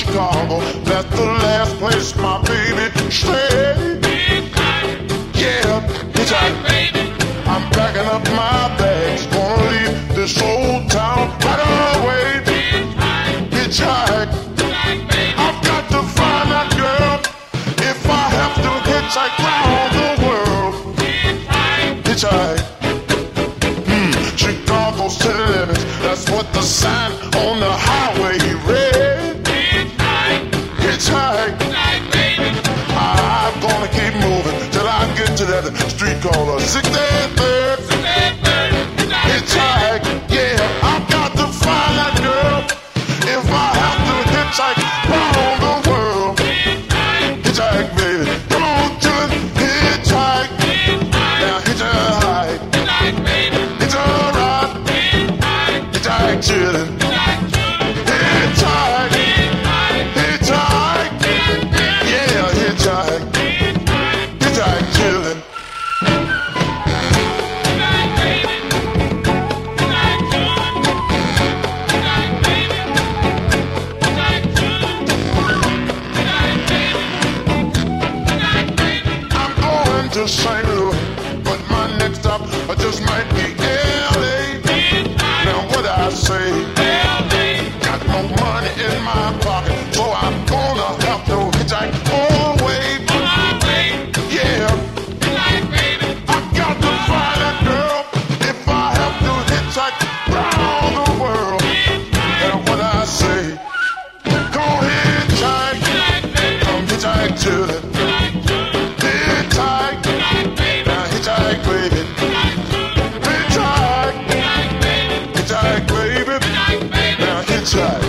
Chicago. That's the last place my baby stayed. Yeah, hitchhike. I'm packing up my bags, gonna leave this old town right away. Hitchhike. I've got to find that girl if I have to hitchhike round the world. Hitchhike. Chicago's city limits, that's what the sign on the highway read. Hitchhike. I'm gonna keep moving till I get to that street called 63rd. Hitchhike, yeah, I've got to find that girl if I have to hitchhike round the world. Hitchhike, baby, come on to it. Hitchhike, now hitchhike. It's alright. Hitchhike, chillin'. Hitchhike, hitchhike, yeah, hitchhike. Hitchhike, chillin'. I'm going to St. Louis, but my next stop just might be L.A. Now what I say, got no money in my pocket, so I'm gonna have to hitchhike all the way. Yeah, I got to find that girl if I have to hitchhike round the world. Now what I say, come on hitchhike, come hitchhike to it. Hitchhike, now hitchhike, baby. Hitchhike, hitchhike, baby. Now hitchhike.